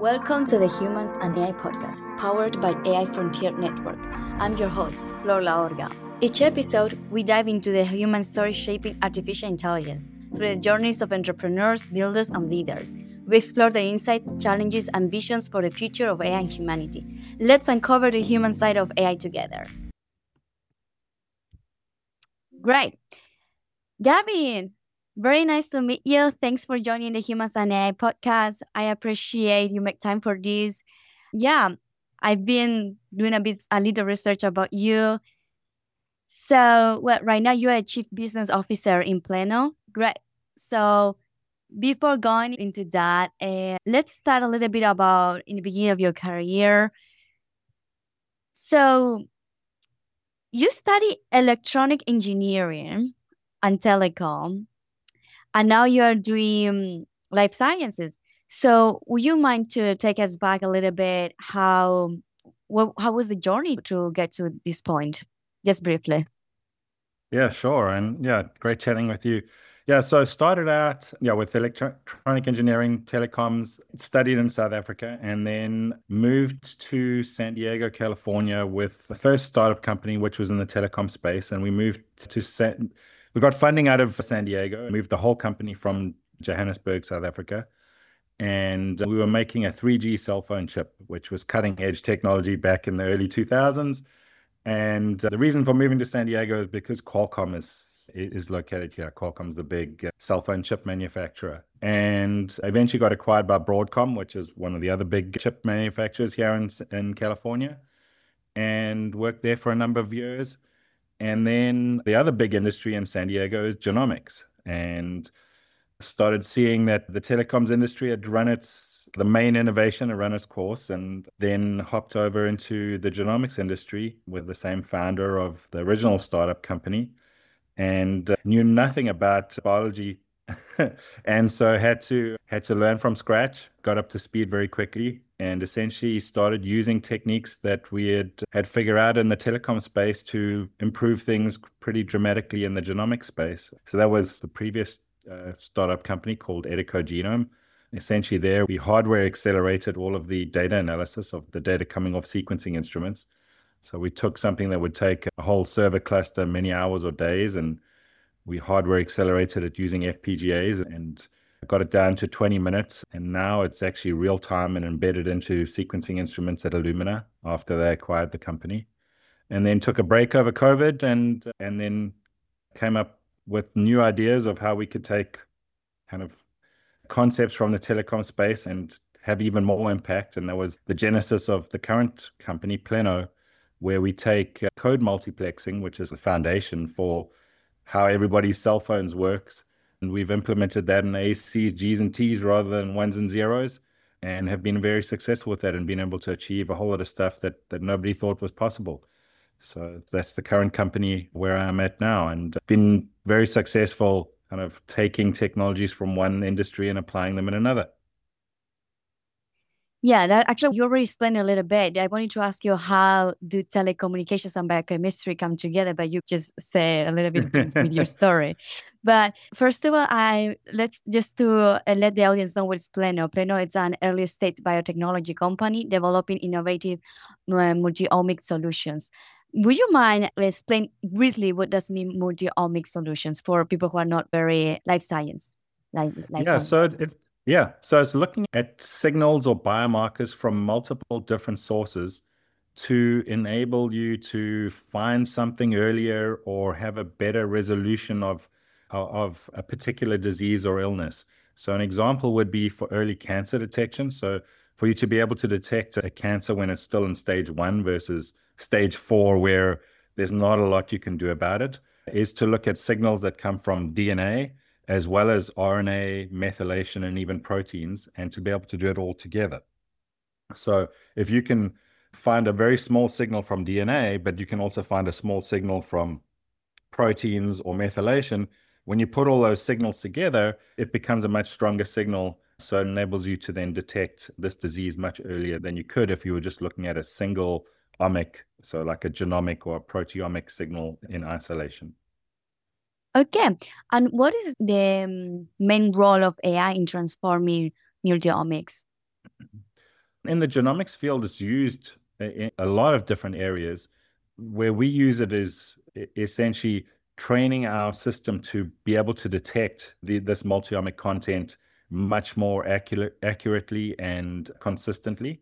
Welcome to the Humans and AI podcast, powered by AI Frontier Network. I'm your host, Flor Laorga. Each episode, we dive into the human story shaping artificial intelligence through the journeys of entrepreneurs, builders, and leaders. We explore the insights, challenges, and visions for the future of AI and humanity. Let's uncover the human side of AI together. Great. Gavin, very nice to meet you. Thanks for joining the Humans and AI podcast. I appreciate you make time for this. Yeah, I've been doing a little research about you. So, well, right now you're a chief business officer in Pleno. Great. So, before going into that, let's start a little bit about in the beginning of your career. So, you study electronic engineering and telecom, and now you are doing life sciences. So, would you mind to take us back a little bit? How was the journey to get to this point? Just briefly. Yeah, sure. And yeah, great chatting with you. Yeah, so I started out with electronic engineering, telecoms, studied in South Africa, and then moved to San Diego, California with the first startup company, which was in the telecom space. And we we got funding out of San Diego, moved the whole company from Johannesburg, South Africa. And we were making a 3G cell phone chip, which was cutting edge technology back in the early 2000s. And the reason for moving to San Diego is because Qualcomm is located here. Qualcomm's the big cell phone chip manufacturer. And eventually got acquired by Broadcom, which is one of the other big chip manufacturers here in California, and worked there for a number of years. And then the other big industry in San Diego is genomics. And started seeing that the telecoms industry had the main innovation had run its course, and then hopped over into the genomics industry with the same founder of the original startup company, and knew nothing about biology. And so had to learn from scratch, got up to speed very quickly, and essentially started using techniques that we had figured out in the telecom space to improve things pretty dramatically in the genomic space. So that was the previous startup company called Edico Genome. Essentially there, we hardware accelerated all of the data analysis of the data coming off sequencing instruments. So we took something that would take a whole server cluster many hours or days, and we hardware accelerated it using FPGAs and got it down to 20 minutes. And now it's actually real time and embedded into sequencing instruments at Illumina after they acquired the company. And then took a break over COVID and then came up with new ideas of how we could take kind of concepts from the telecom space and have even more impact. And that was the genesis of the current company, Pleno, where we take code multiplexing, which is the foundation for how everybody's cell phones works. And we've implemented that in A's, G's, and T's rather than ones and zeros, and have been very successful with that and been able to achieve a whole lot of stuff that nobody thought was possible. So that's the current company where I'm at now, and been very successful kind of taking technologies from one industry and applying them in another. Yeah, that actually you already explained a little bit. I wanted to ask you how do telecommunications and biochemistry come together, but you just said a little bit with your story. But first of all, let's just to let the audience know what's Pleno. Pleno is an early stage biotechnology company developing innovative multi-omic solutions. Would you mind explain briefly what does mean multi-omic solutions for people who are not very life science? So it's looking at signals or biomarkers from multiple different sources to enable you to find something earlier or have a better resolution of a particular disease or illness. So an example would be for early cancer detection. So for you to be able to detect a cancer when it's still in stage 1 versus stage 4, where there's not a lot you can do about it, is to look at signals that come from DNA as well as RNA, methylation, and even proteins, and to be able to do it all together. So if you can find a very small signal from DNA, but you can also find a small signal from proteins or methylation, when you put all those signals together, it becomes a much stronger signal. So it enables you to then detect this disease much earlier than you could if you were just looking at a single omic, so like a genomic or a proteomic signal in isolation. Okay. And what is the main role of AI in transforming multi-omics? In the genomics field, it's used in a lot of different areas. Where we use it is essentially training our system to be able to detect this multiomic content much more accurately and consistently.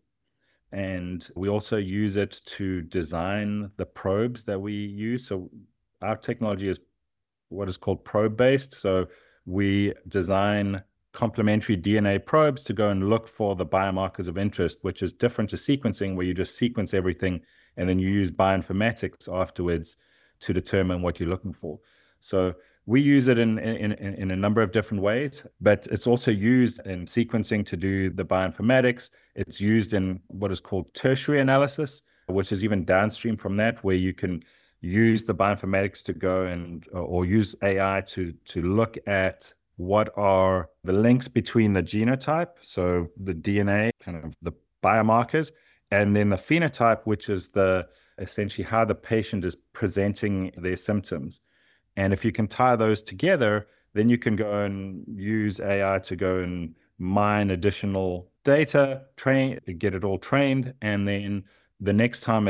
And we also use it to design the probes that we use. So our technology is what is called probe-based. So we design complementary DNA probes to go and look for the biomarkers of interest, which is different to sequencing, where you just sequence everything and then you use bioinformatics afterwards to determine what you're looking for. So we use it in a number of different ways, but it's also used in sequencing to do the bioinformatics. It's used in what is called tertiary analysis, which is even downstream from that, where you can use the bioinformatics to go and or use AI to look at what are the links between the genotype, so the DNA, kind of the biomarkers, and then the phenotype, which is essentially how the patient is presenting their symptoms. And if you can tie those together, then you can go and use AI to go and mine additional data, get it all trained, and then the next time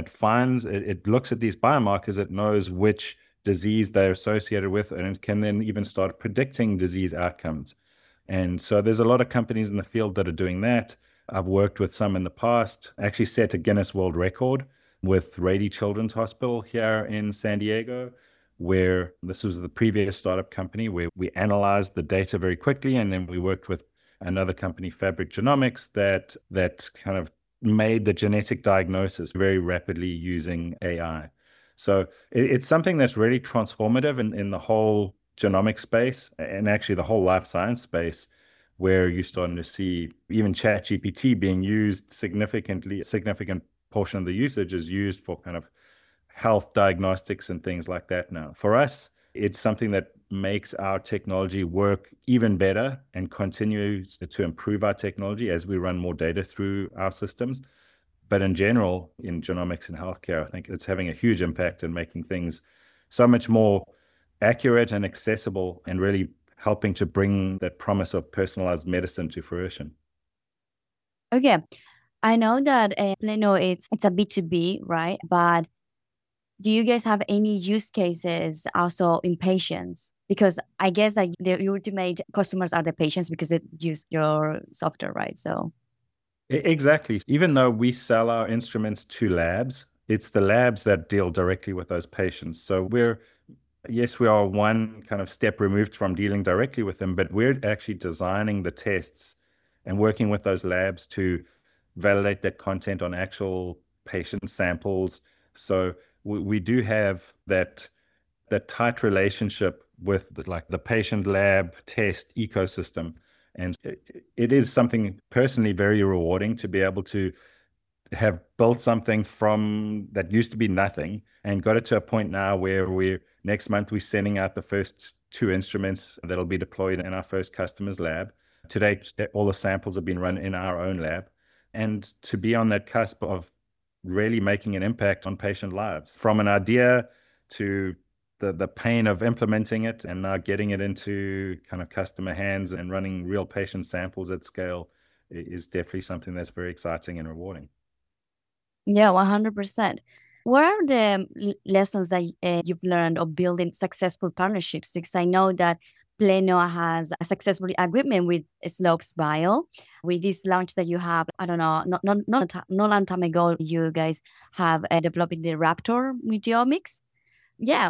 it looks at these biomarkers, it knows which disease they're associated with, and it can then even start predicting disease outcomes. And so there's a lot of companies in the field that are doing that. I've worked with some in the past, actually set a Guinness World Record with Rady Children's Hospital here in San Diego, where this was the previous startup company where we analyzed the data very quickly. And then we worked with another company, Fabric Genomics, that kind of made the genetic diagnosis very rapidly using AI. So it's something that's really transformative in the whole genomic space and actually the whole life science space, where you're starting to see even ChatGPT being used significant portion of the usage is used for kind of health diagnostics and things like that now. For us, it's something that makes our technology work even better and continues to improve our technology as we run more data through our systems. But in general, in genomics and healthcare, I think it's having a huge impact in making things so much more accurate and accessible and really helping to bring that promise of personalized medicine to fruition. Okay. I know that Pleno it's a B2B, right? But do you guys have any use cases also in patients? Because I guess like the ultimate customers are the patients because they use your software, right? So Exactly. Even though we sell our instruments to labs, it's the labs that deal directly with those patients. So yes, we are one kind of step removed from dealing directly with them, but we're actually designing the tests and working with those labs to validate that content on actual patient samples. So we do have that tight relationship with the patient lab test ecosystem. And it is something personally very rewarding to be able to have built something from that used to be nothing and got it to a point now where next month we're sending out the first 2 instruments that'll be deployed in our first customer's lab. Today, all the samples have been run in our own lab. And to be on that cusp of really making an impact on patient lives, from an idea to the pain of implementing it and now getting it into kind of customer hands and running real patient samples at scale is definitely something that's very exciting and rewarding. yeah, 100%. What are the lessons that you've learned of building successful partnerships? Because I know that Pleno has a successful agreement with Slopes Bio. With this launch that you have, I don't know, not long time ago, you guys have developed the Raptor Multiomics. Yeah.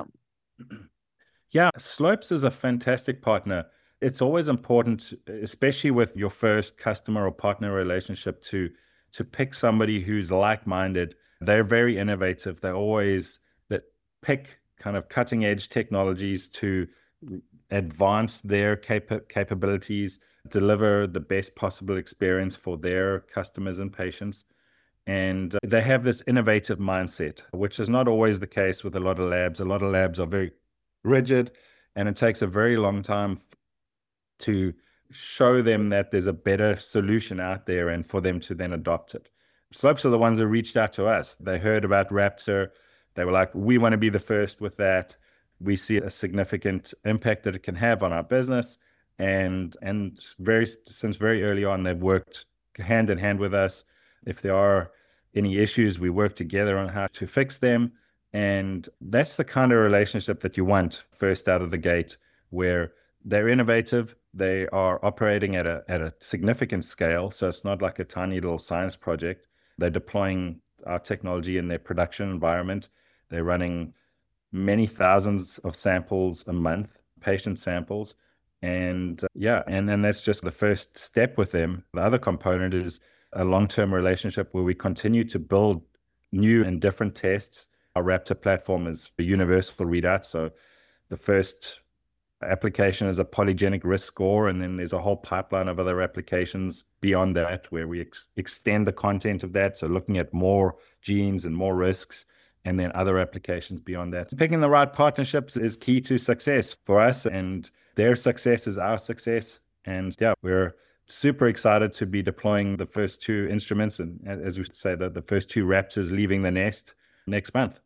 Yeah, Slopes is a fantastic partner. It's always important, especially with your first customer or partner relationship, to pick somebody who's like-minded. They're very innovative. That pick kind of cutting edge technologies to advance their capabilities, deliver the best possible experience for their customers and patients. And they have this innovative mindset, which is not always the case with a lot of labs. A lot of labs are very rigid, and it takes a very long time to show them that there's a better solution out there and for them to then adopt it. Slopes are the ones that reached out to us. They heard about Raptor. They were like, we want to be the first with that. We see a significant impact that it can have on our business. And since very early on, they've worked hand in hand with us. If there are any issues, we work together on how to fix them. And that's the kind of relationship that you want first out of the gate, where they're innovative, they are operating at a significant scale. So it's not like a tiny little science project. They're deploying our technology in their production environment. They're running many thousands of samples a month, patient samples. And and then that's just the first step with them. The other component is a long-term relationship where we continue to build new and different tests. Our Raptor platform is a universal readout. So the first application is a polygenic risk score, and then there's a whole pipeline of other applications beyond that where we extend the content of that. So looking at more genes and more risks, and then other applications beyond that. Picking the right partnerships is key to success for us, and their success is our success. And we're super excited to be deploying the first two instruments, and as we say, the first two Raptors leaving the nest next month.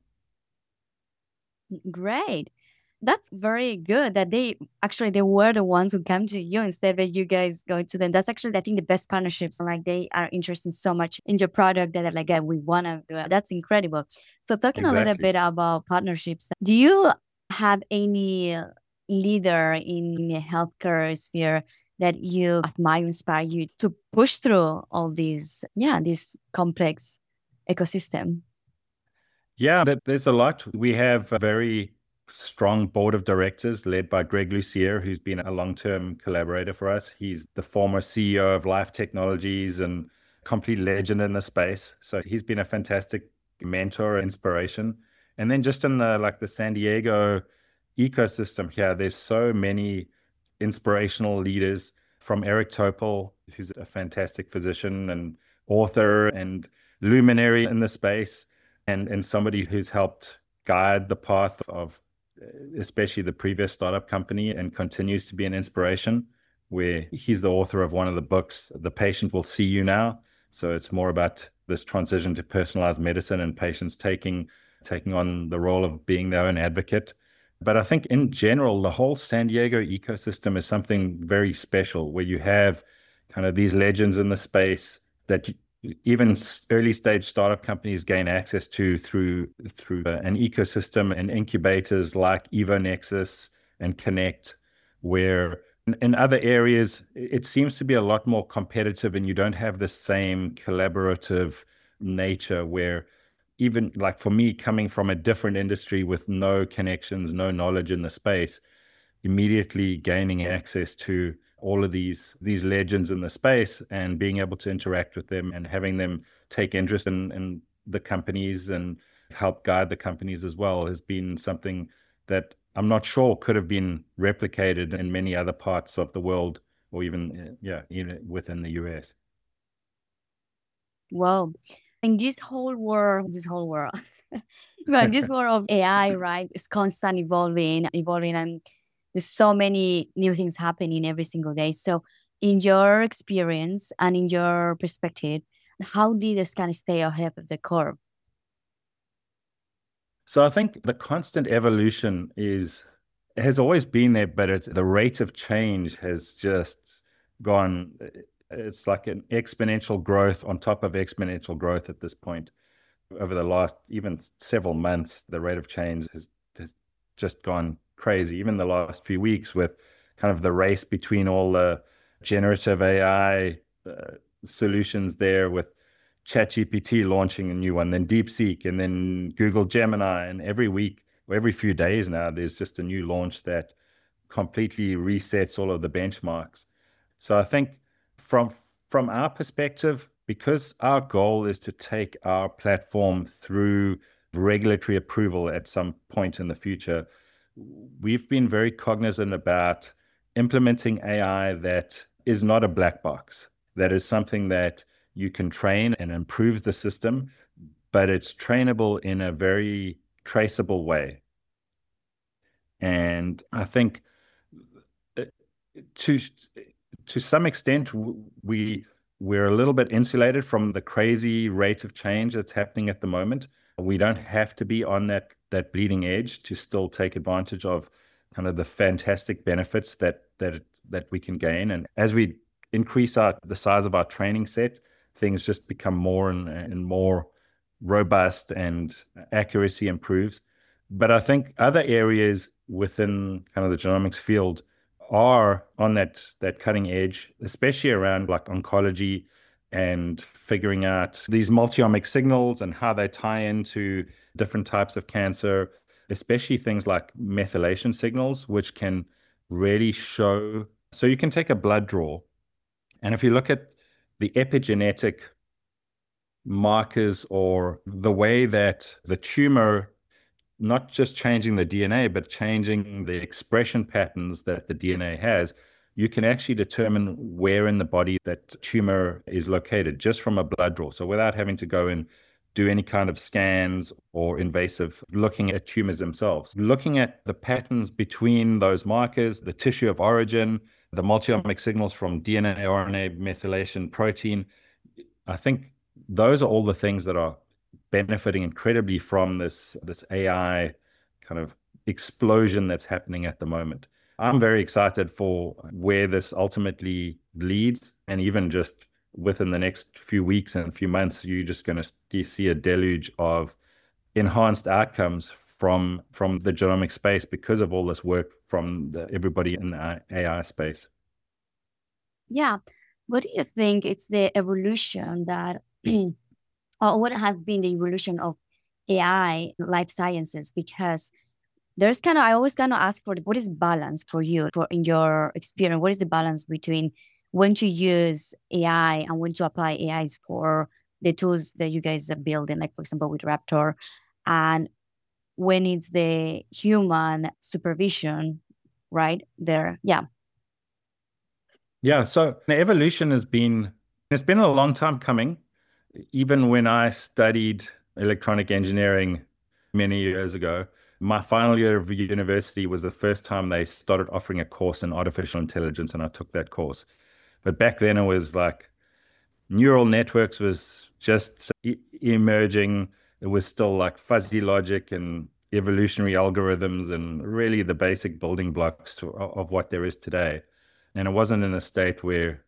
Great. That's very good that they were the ones who come to you instead of you guys going to them. That's actually, I think, the best partnerships. Like, they are interested so much in your product that are like, yeah, we want to do it. That's incredible. So talking a little bit about partnerships, do you have any leader in the healthcare sphere that you admire, inspire you to push through all these complex ecosystem? Yeah, there's a lot. We have a very strong board of directors led by Greg Lucier, who's been a long-term collaborator for us. He's the former CEO of Life Technologies and complete legend in the space. So he's been a fantastic mentor, inspiration. And then just in the San Diego ecosystem here, there's so many inspirational leaders, from Eric Topol, who's a fantastic physician and author and luminary in the space, and somebody who's helped guide the path of especially the previous startup company and continues to be an inspiration, where he's the author of one of the books, The Patient Will See You Now. So it's more about this transition to personalized medicine and patients taking on the role of being their own advocate. But I think in general, the whole San Diego ecosystem is something very special, where you have kind of these legends in the space that even early stage startup companies gain access to through an ecosystem and incubators like EvoNexus and Connect, where in other areas it seems to be a lot more competitive, and you don't have the same collaborative nature, where even like for me, coming from a different industry with no connections, no knowledge in the space, immediately gaining access to all of these legends in the space and being able to interact with them and having them take interest in the companies and help guide the companies as well has been something that I'm not sure could have been replicated in many other parts of the world, or even within the US. Well, in this whole world, right, this world of AI, right, is constant evolving, and there's so many new things happening every single day. So in your experience and in your perspective, how did this kind of stay ahead of the curve? So I think the constant evolution has always been there, but the rate of change has just gone. It's like an exponential growth on top of exponential growth at this point. Over the last even several months, the rate of change has just gone crazy. Even the last few weeks, with kind of the race between all the generative AI solutions there, with ChatGPT launching a new one, then DeepSeek, and then Google Gemini. And every week, or every few days now, there's just a new launch that completely resets all of the benchmarks. So I think from our perspective, because our goal is to take our platform through regulatory approval at some point in the future, we've been very cognizant about implementing AI that is not a black box, that is something that you can train and improves the system, but it's trainable in a very traceable way. And I think to some extent, we're a little bit insulated from the crazy rate of change that's happening at the moment. We don't have to be on that bleeding edge to still take advantage of kind of the fantastic benefits that we can gain. And as we increase the size of our training set things just become more and more robust and accuracy improves. But I think other areas within kind of the genomics field are on that cutting edge, especially around like oncology and figuring out these multi-omic signals and how they tie into different types of cancer, especially things like methylation signals, which can really show. So you can take a blood draw, and if you look at the epigenetic markers or the way that the tumor, not just changing the DNA, but changing the expression patterns that the DNA has, you can actually determine where in the body that tumor is located just from a blood draw. So without having to go and do any kind of scans or invasive looking at tumors themselves. Looking at the patterns between those markers, the tissue of origin, the multi-omic signals from DNA, RNA, methylation, protein, I think those are all the things that are benefiting incredibly from this AI kind of explosion that's happening at the moment. I'm very excited for where this ultimately leads, and even just within the next few weeks and few months, you're just going to see a deluge of enhanced outcomes from the genomic space because of all this work from everybody in the AI space. Yeah. What do you think it's the evolution that, or what has been the evolution of AI life sciences? Because there's kind of, I always kind of ask for what is balance for you, for in your experience, what is the balance between when to use AI and when to apply AIs for the tools that you guys are building, like for example with Raptor, and when it's the human supervision, right there? Yeah. Yeah, so the evolution it's been a long time coming. Even when I studied electronic engineering many years ago, my final year of university was the first time they started offering a course in artificial intelligence, and I took that course. But back then it was like neural networks was just emerging. It was still like fuzzy logic and evolutionary algorithms and really the basic building blocks of what there is today. And it wasn't in a state where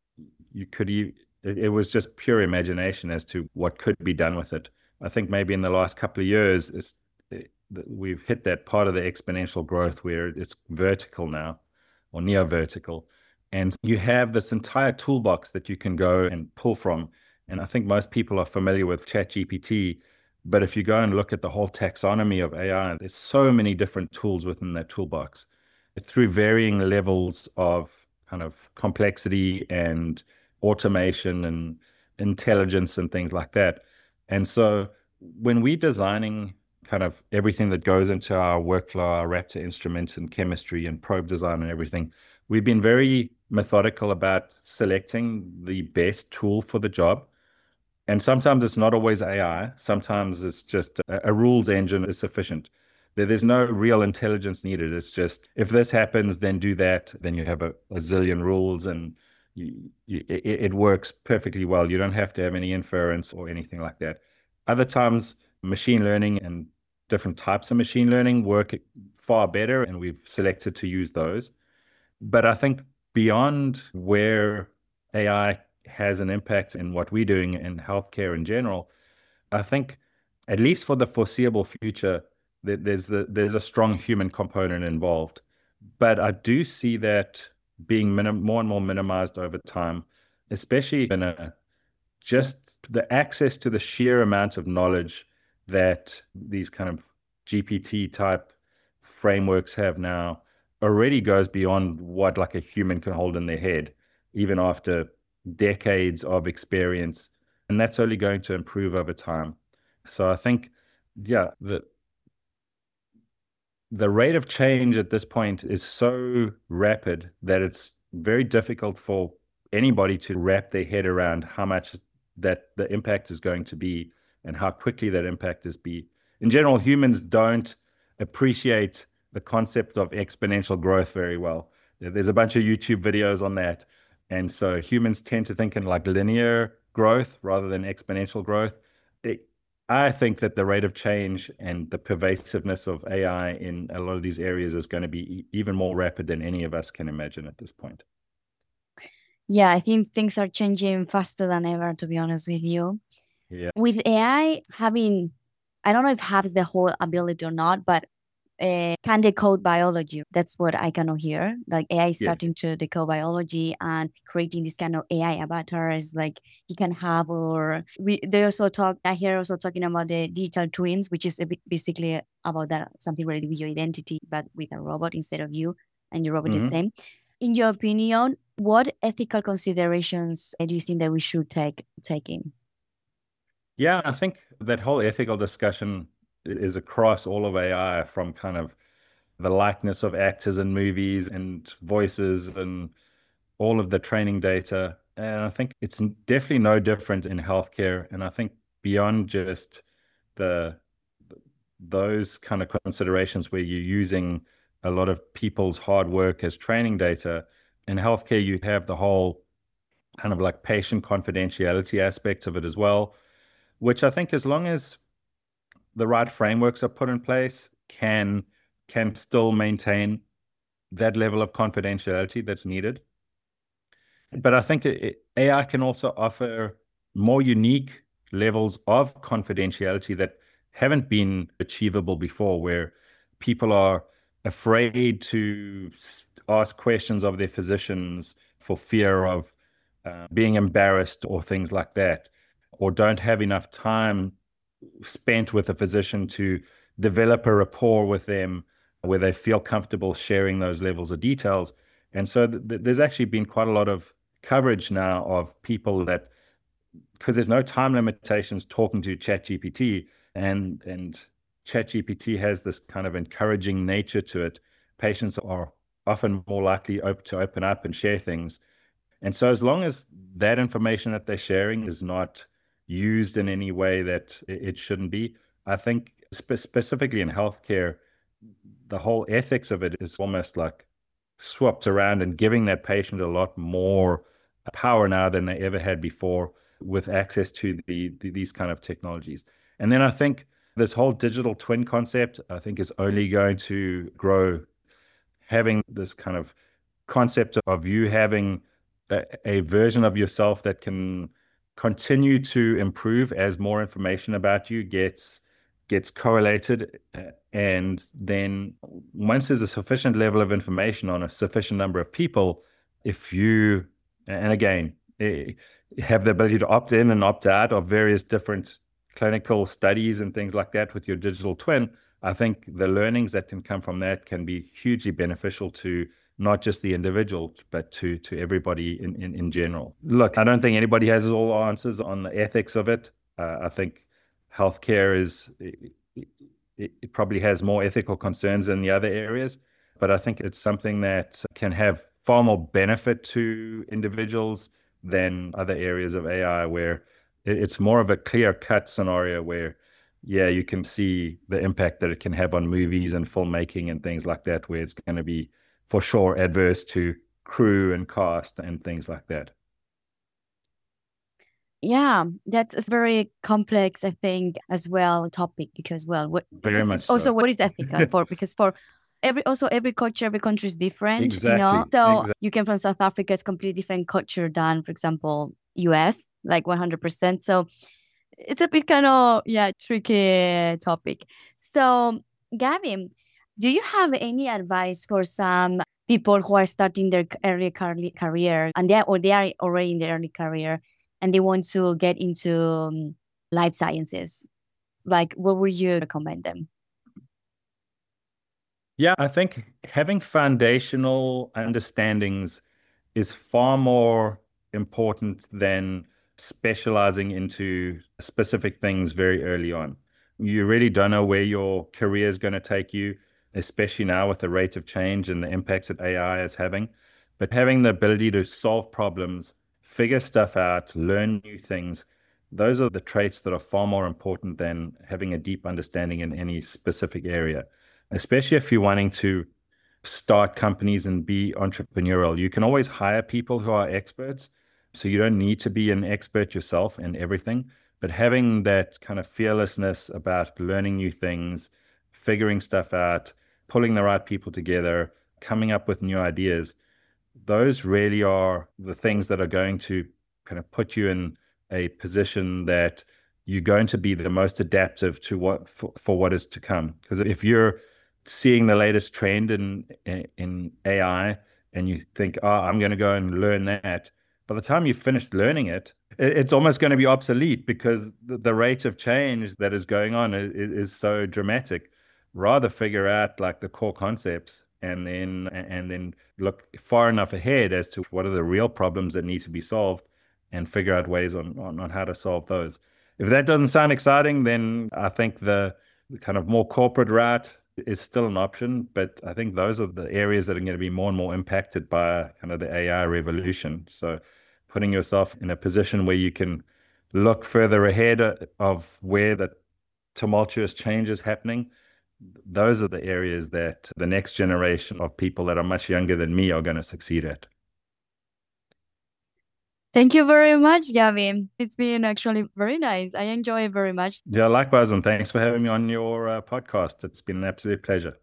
it was just pure imagination as to what could be done with it. I think maybe in the last couple of years, we've hit that part of the exponential growth where it's vertical now or near vertical. And you have this entire toolbox that you can go and pull from. And I think most people are familiar with ChatGPT. But if you go and look at the whole taxonomy of AI, there's so many different tools within that toolbox through varying levels of kind of complexity and automation and intelligence and things like that. And so when we're designing kind of everything that goes into our workflow, our Raptor instruments and chemistry and probe design and everything, we've been very methodical about selecting the best tool for the job. And sometimes it's not always AI. Sometimes it's just a rules engine is sufficient. There's no real intelligence needed. It's just, if this happens, then do that. Then you have a zillion rules and it works perfectly well. You don't have to have any inference or anything like that. Other times, machine learning and different types of machine learning work far better, and we've selected to use those. But I think beyond where AI has an impact in what we're doing in healthcare in general, I think at least for the foreseeable future, there's a strong human component involved. But I do see that being more and more minimized over time, especially in just the access to the sheer amount of knowledge that these kind of GPT type frameworks have now already goes beyond what like a human can hold in their head, even after decades of experience. And that's only going to improve over time. So I think, yeah, the rate of change at this point is so rapid that it's very difficult for anybody to wrap their head around how much that the impact is going to be and how quickly that impact is be. In general, humans don't appreciate the concept of exponential growth very well. There's a bunch of YouTube videos on that. And so humans tend to think in like linear growth rather than exponential growth. I think that the rate of change and the pervasiveness of AI in a lot of these areas is going to be even more rapid than any of us can imagine at this point. Yeah, I think things are changing faster than ever, to be honest with you. Yeah. With AI having, I don't know if has the whole ability or not, but can decode biology. That's what I kind of hear. Like AI is Yes. starting to decode biology and creating this kind of AI avatars like he can have, or they also talk, I hear also talking about the digital twins, which is a bit basically about that, something related with your identity, but with a robot instead of you and your robot the Hmm. same. In your opinion, what ethical considerations do you think that we should take in? Yeah, I think that whole ethical discussion is across all of AI, from kind of the likeness of actors in movies and voices and all of the training data. And I think it's definitely no different in healthcare. And I think beyond just the those kind of considerations where you're using a lot of people's hard work as training data, in healthcare, you have the whole kind of like patient confidentiality aspect of it as well, which I think, as long as the right frameworks are put in place, can still maintain that level of confidentiality that's needed. But I think AI can also offer more unique levels of confidentiality that haven't been achievable before, where people are afraid to ask questions of their physicians for fear of being embarrassed or things like that, or don't have enough time spent with a physician to develop a rapport with them where they feel comfortable sharing those levels of details. And so there's actually been quite a lot of coverage now of people that, because there's no time limitations talking to ChatGPT, and ChatGPT has this kind of encouraging nature to it. Patients are often more likely to open up and share things. And so, as long as that information that they're sharing is not used in any way that it shouldn't be, I think specifically in healthcare, the whole ethics of it is almost like swapped around and giving that patient a lot more power now than they ever had before with access to these kind of technologies. And then I think this whole digital twin concept, I think, is only going to grow, having this kind of concept of you having a version of yourself that can continue to improve as more information about you gets correlated. And then once there's a sufficient level of information on a sufficient number of people, if you, and again, have the ability to opt in and opt out of various different clinical studies and things like that with your digital twin, I think the learnings that can come from that can be hugely beneficial to not just the individual, but to everybody in general. Look, I don't think anybody has all the answers on the ethics of it. I think healthcare it probably has more ethical concerns than the other areas, but I think it's something that can have far more benefit to individuals than other areas of AI, where it's more of a clear-cut scenario where, yeah, you can see the impact that it can have on movies and filmmaking and things like that, where it's going to be for sure adverse to crew and cast and things like that. Yeah, that's a very complex, I think, as well topic because, well, what Very much also so. what is ethical for? Because for every culture, every country is different, you know. Exactly. So Exactly. you came from South Africa, it's completely different culture than, for example, US, like 100%. So it's a bit kind of, yeah, tricky topic. So, Gavin, do you have any advice for some people who are starting their early career and they are already in their early career and they want to get into life sciences? Like, what would you recommend them? Yeah, I think having foundational understandings is far more important than specializing into specific things very early on. You really don't know where your career is going to take you, especially now with the rate of change and the impacts that AI is having. But having the ability to solve problems, figure stuff out, learn new things, those are the traits that are far more important than having a deep understanding in any specific area, especially if you're wanting to start companies and be entrepreneurial. You can always hire people who are experts. So you don't need to be an expert yourself in everything, but having that kind of fearlessness about learning new things, figuring stuff out, pulling the right people together, coming up with new ideas, those really are the things that are going to kind of put you in a position that you're going to be the most adaptive to for what is to come. Because if you're seeing the latest trend in AI and you think, oh, I'm going to go and learn that, by the time you've finished learning it, it's almost going to be obsolete because the rate of change that is going on is so dramatic. Rather figure out like the core concepts and then look far enough ahead as to what are the real problems that need to be solved and figure out ways on how to solve those. If that doesn't sound exciting, then I think the kind of more corporate route is still an option, but I think those are the areas that are going to be more and more impacted by kind of the AI revolution. So putting yourself in a position where you can look further ahead of where the tumultuous change is happening, those are the areas that the next generation of people that are much younger than me are going to succeed at. Thank you very much, Gavin. It's been actually very nice. I enjoy it very much. Yeah, likewise, and thanks for having me on your podcast. It's been an absolute pleasure.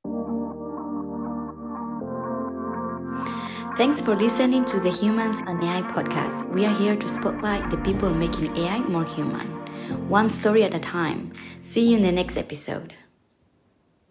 Thanks for listening to the Humans and AI podcast. We are here to spotlight the people making AI more human, one story at a time. See you in the next episode.